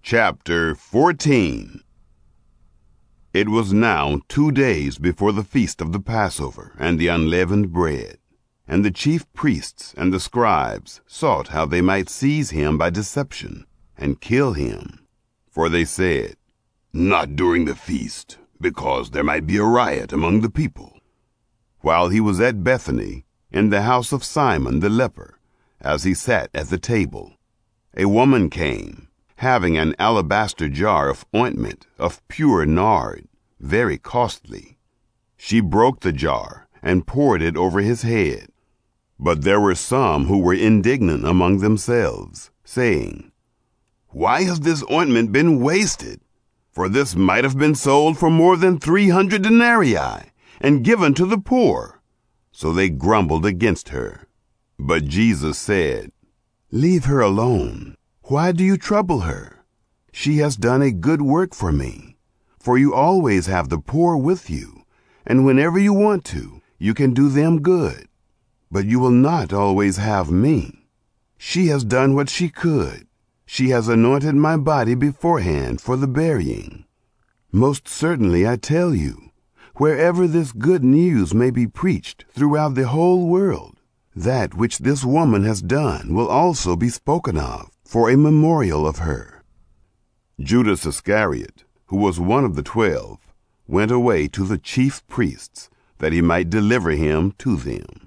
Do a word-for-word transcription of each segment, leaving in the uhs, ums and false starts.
Chapter fourteen. It was now two days before the feast of the Passover and the unleavened bread, and the chief priests and the scribes sought how they might seize him by deception and kill him. For they said, "Not during the feast, because there might be a riot among the people." While he was at Bethany, in the house of Simon the leper, as he sat at the table, a woman came, having an alabaster jar of ointment of pure nard, very costly. She broke the jar and poured it over his head. But there were some who were indignant among themselves, saying, "Why has this ointment been wasted? For this might have been sold for more than three hundred denarii and given to the poor." So they grumbled against her. But Jesus said, "Leave her alone. Why do you trouble her? She has done a good work for me. For you always have the poor with you, and whenever you want to, you can do them good. But you will not always have me. She has done what she could. She has anointed my body beforehand for the burying. Most certainly I tell you, wherever this good news may be preached throughout the whole world, that which this woman has done will also be spoken of, for a memorial of her." Judas Iscariot, who was one of the twelve, went away to the chief priests, that he might deliver him to them.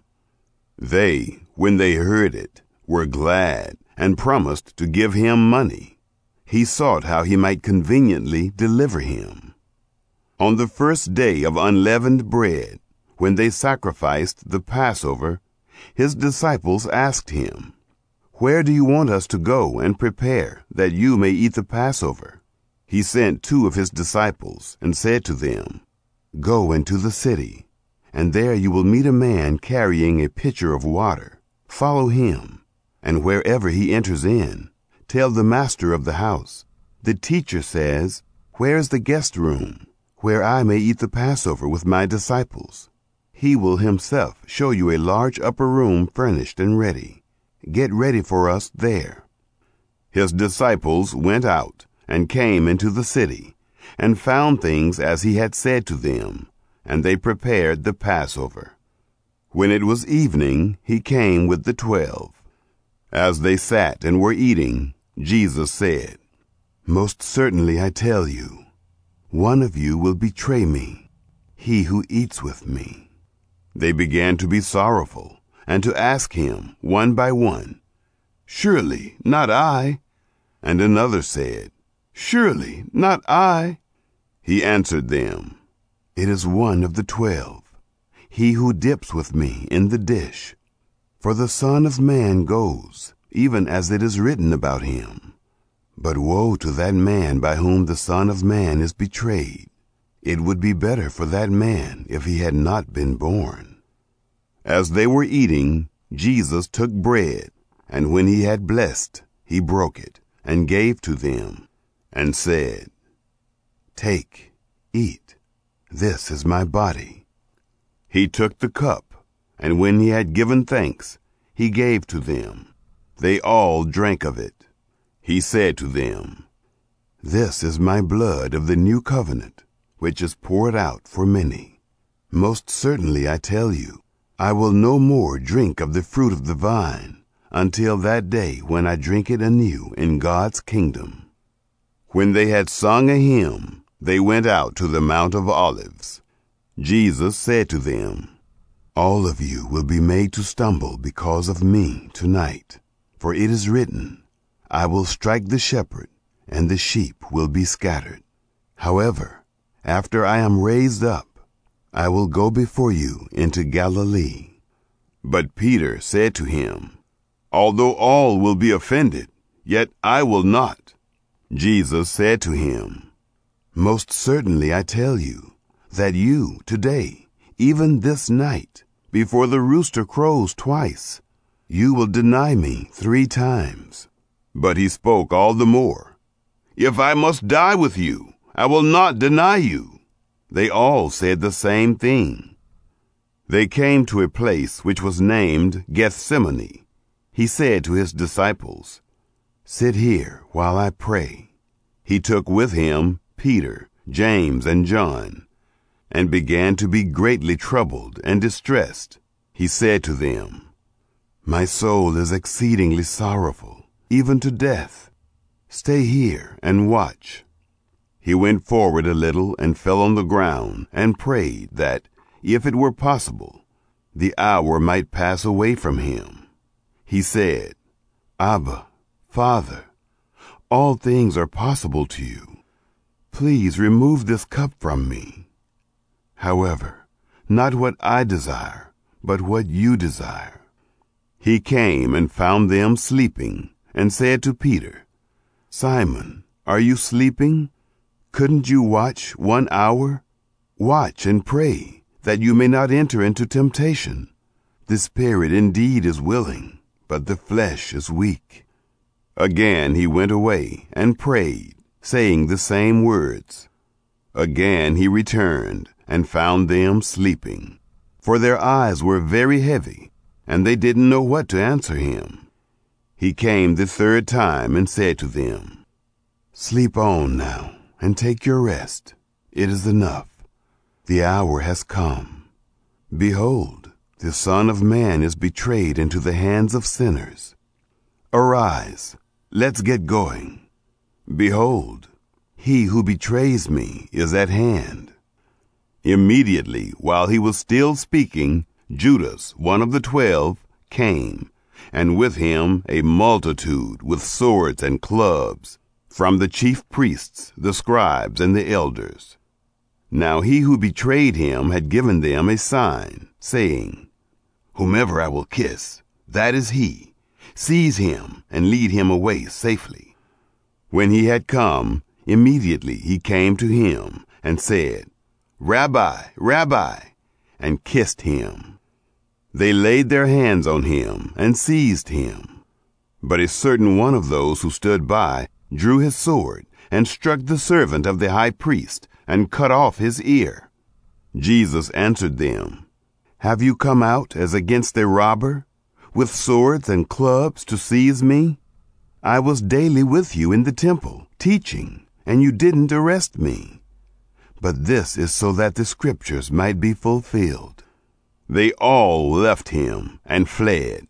They, when they heard it, were glad, and promised to give him money. He sought how he might conveniently deliver him. On the first day of unleavened bread, when they sacrificed the Passover, his disciples asked him, "Where do you want us to go and prepare, that you may eat the Passover?" He sent two of his disciples and said to them, "Go into the city, and there you will meet a man carrying a pitcher of water. Follow him, and wherever he enters in, tell the master of the house, 'The teacher says, where is the guest room, where I may eat the Passover with my disciples?' He will himself show you a large upper room furnished and ready. Get ready for us there." His disciples went out and came into the city, and found things as he had said to them, and they prepared the Passover. When it was evening, he came with the twelve. As they sat and were eating, Jesus said, "Most certainly I tell you, one of you will betray me, he who eats with me." They began to be sorrowful, and to ask him, one by one, "Surely not I?" And another said, "Surely not I?" He answered them, "It is one of the twelve, he who dips with me in the dish. For the Son of Man goes, even as it is written about him. But woe to that man by whom the Son of Man is betrayed. It would be better for that man if he had not been born." As they were eating, Jesus took bread, and when he had blessed, he broke it, and gave to them, and said, "Take, eat, this is my body." He took the cup, and when he had given thanks, he gave to them. They all drank of it. He said to them, "This is my blood of the new covenant, which is poured out for many. Most certainly I tell you, I will no more drink of the fruit of the vine until that day when I drink it anew in God's kingdom." When they had sung a hymn, they went out to the Mount of Olives. Jesus said to them, "All of you will be made to stumble because of me tonight. For it is written, 'I will strike the shepherd, and the sheep will be scattered.' However, after I am raised up, I will go before you into Galilee." But Peter said to him, "Although all will be offended, yet I will not." Jesus said to him, "Most certainly I tell you, that you today, even this night, before the rooster crows twice, you will deny me three times." But he spoke all the more, "If I must die with you, I will not deny you." They all said the same thing. They came to a place which was named Gethsemane. He said to his disciples, "Sit here while I pray." he took with him Peter, James, and John, and began to be greatly troubled and distressed. He said to them, "My soul is exceedingly sorrowful, even to death. Stay here and watch." He went forward a little and fell on the ground and prayed that, if it were possible, the hour might pass away from him. He said, "Abba, Father, all things are possible to you. Please remove this cup from me. However, not what I desire, but what you desire." He came and found them sleeping, and said to Peter, "Simon, are you sleeping? Couldn't you watch one hour? Watch and pray, that you may not enter into temptation. The spirit indeed is willing, but the flesh is weak." Again he went away and prayed, saying the same words. Again he returned and found them sleeping, for their eyes were very heavy, and they didn't know what to answer him. He came the third time and said to them, "Sleep on now, and take your rest. It is enough. The hour has come. Behold, the Son of Man is betrayed into the hands of sinners. Arise, let's get going. Behold, he who betrays me is at hand." Immediately, while he was still speaking, Judas, one of the twelve, came, and with him a multitude with swords and clubs, from the chief priests, the scribes, and the elders. Now he who betrayed him had given them a sign, saying, "Whomever I will kiss, that is he. Seize him and lead him away safely." When he had come, immediately he came to him and said, "Rabbi, Rabbi," and kissed him. They laid their hands on him and seized him. But a certain one of those who stood by drew his sword and struck the servant of the high priest and cut off his ear. Jesus answered them, "Have you come out as against a robber, with swords and clubs to seize me? I was daily with you in the temple, teaching, and you didn't arrest me. But this is so that the scriptures might be fulfilled." They all left him and fled.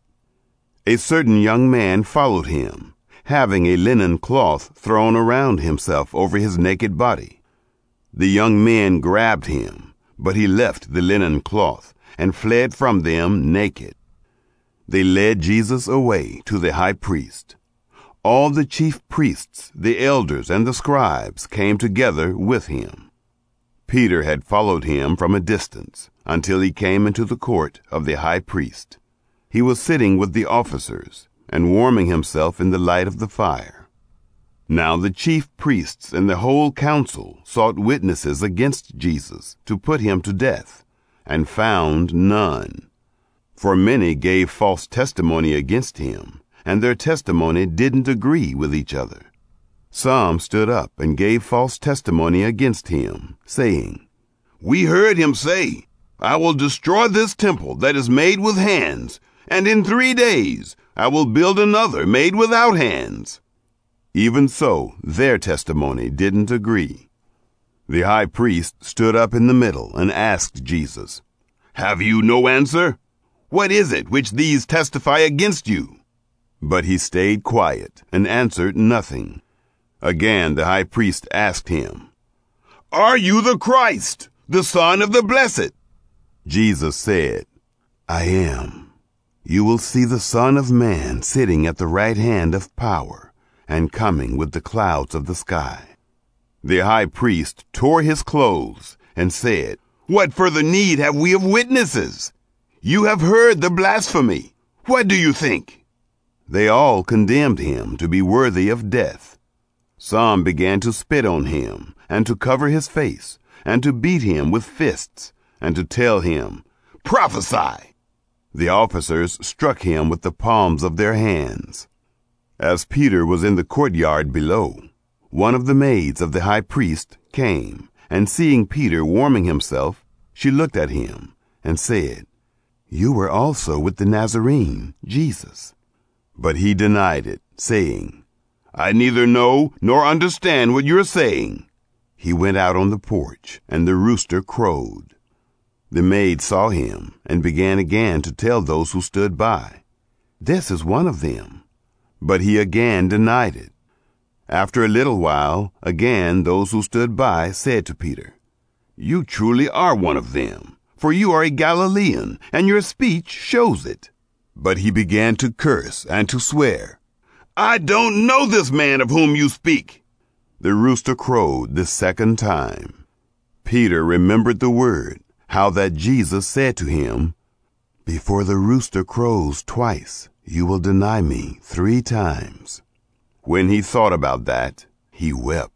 A certain young man followed him, having a linen cloth thrown around himself over his naked body. The young men grabbed him, but he left the linen cloth and fled from them naked. They led Jesus away to the high priest. All the chief priests, the elders, and the scribes came together with him. Peter had followed him from a distance until he came into the court of the high priest. He was sitting with the officers and warming himself in the light of the fire. Now the chief priests and the whole council sought witnesses against Jesus to put him to death, and found none. For many gave false testimony against him, and their testimony didn't agree with each other. Some stood up and gave false testimony against him, saying, "We heard him say, 'I will destroy this temple that is made with hands, and in three days I will build another made without hands.'" Even so, their testimony didn't agree. The high priest stood up in the middle and asked Jesus, "Have you no answer? What is it which these testify against you?" But he stayed quiet and answered nothing. Again the high priest asked him, "Are you the Christ, the Son of the Blessed?" Jesus said, "I am. You will see the Son of Man sitting at the right hand of power and coming with the clouds of the sky." The high priest tore his clothes and said, "What further need have we of witnesses? You have heard the blasphemy. What do you think?" They all condemned him to be worthy of death. Some began to spit on him, and to cover his face, and to beat him with fists, and to tell him, "Prophesy." The officers struck him with the palms of their hands. As Peter was in the courtyard below, one of the maids of the high priest came, and seeing Peter warming himself, she looked at him and said, "You were also with the Nazarene, Jesus." But he denied it, saying, I neither know nor understand what you're saying." He went out on the porch, and the rooster crowed. The maid saw him and began again to tell those who stood by, "This is one of them." But he again denied it. After a little while, again those who stood by said to Peter, "You truly are one of them, for you are a Galilean, and your speech shows it." But he began to curse and to swear, "I don't know this man of whom you speak." The rooster crowed the second time. Peter remembered the word, how that Jesus said to him, "Before the rooster crows twice, you will deny me three times." When he thought about that, he wept.